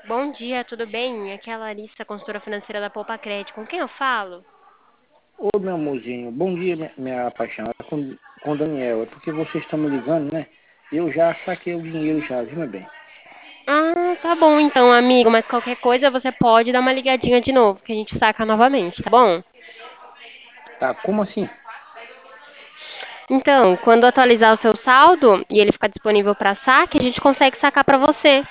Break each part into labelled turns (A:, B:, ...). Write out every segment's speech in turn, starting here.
A: Bom dia, tudo bem? Aqui é a Larissa, consultora financeira da Poupa Crédito. Com quem eu falo?
B: Ô, meu amorzinho, bom dia, minha paixão. É com o Daniel. É porque vocês estão me ligando, né? Eu já saquei o dinheiro já, viu, meu bem?
A: Ah, tá bom então, amigo, mas qualquer coisa você pode dar uma ligadinha de novo, que a gente saca novamente, tá bom?
B: Tá, como assim?
A: Então, quando atualizar o seu saldo e ele ficar disponível para saque, a gente consegue sacar para você.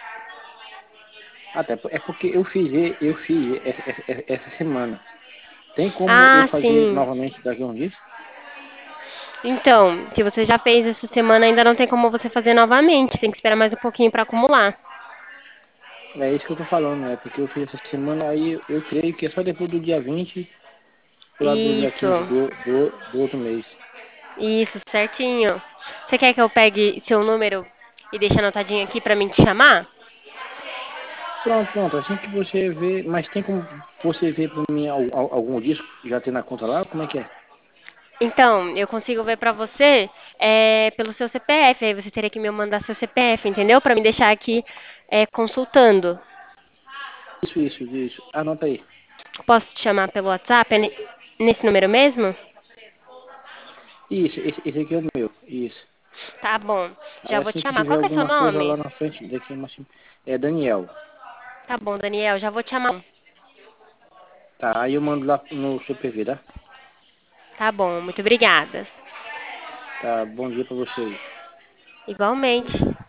B: É porque eu fiz essa semana. Tem como eu
A: Ah,
B: fazer
A: sim.
B: novamente daqui a um dia?
A: Então, se você já fez essa semana, ainda não tem como você fazer novamente, tem que esperar mais um pouquinho para acumular.
B: É isso que eu tô falando, né? Porque eu fiz essa semana, aí eu creio que é só depois do dia 20 pro lado do dia 15
A: Isso.
B: do outro mês.
A: Isso, certinho. Você quer que eu pegue seu número e deixe anotadinho aqui pra mim te chamar?
B: Pronto, pronto. Assim que você vê. Mas tem como você ver pra mim algum disco já tem na conta lá? Como é que é?
A: Então, eu consigo ver pra você pelo seu CPF. Aí você teria que me mandar seu CPF, entendeu? Pra me deixar aqui consultando.
B: Isso. Anota aí.
A: Posso te chamar pelo WhatsApp? Nesse número mesmo?
B: Isso, esse aqui é o meu. Isso.
A: Tá bom.
B: Aí
A: Já vou te
B: assim que
A: chamar.
B: tiver
A: Qual que é seu
B: alguma coisa lá
A: nome?
B: na frente, daqui mais cima. É Daniel.
A: Tá bom, Daniel. Já vou te chamar.
B: Tá, aí eu mando lá no seu PV, tá?
A: Tá bom. Muito obrigada.
B: Tá, bom dia pra você aí.
A: Igualmente.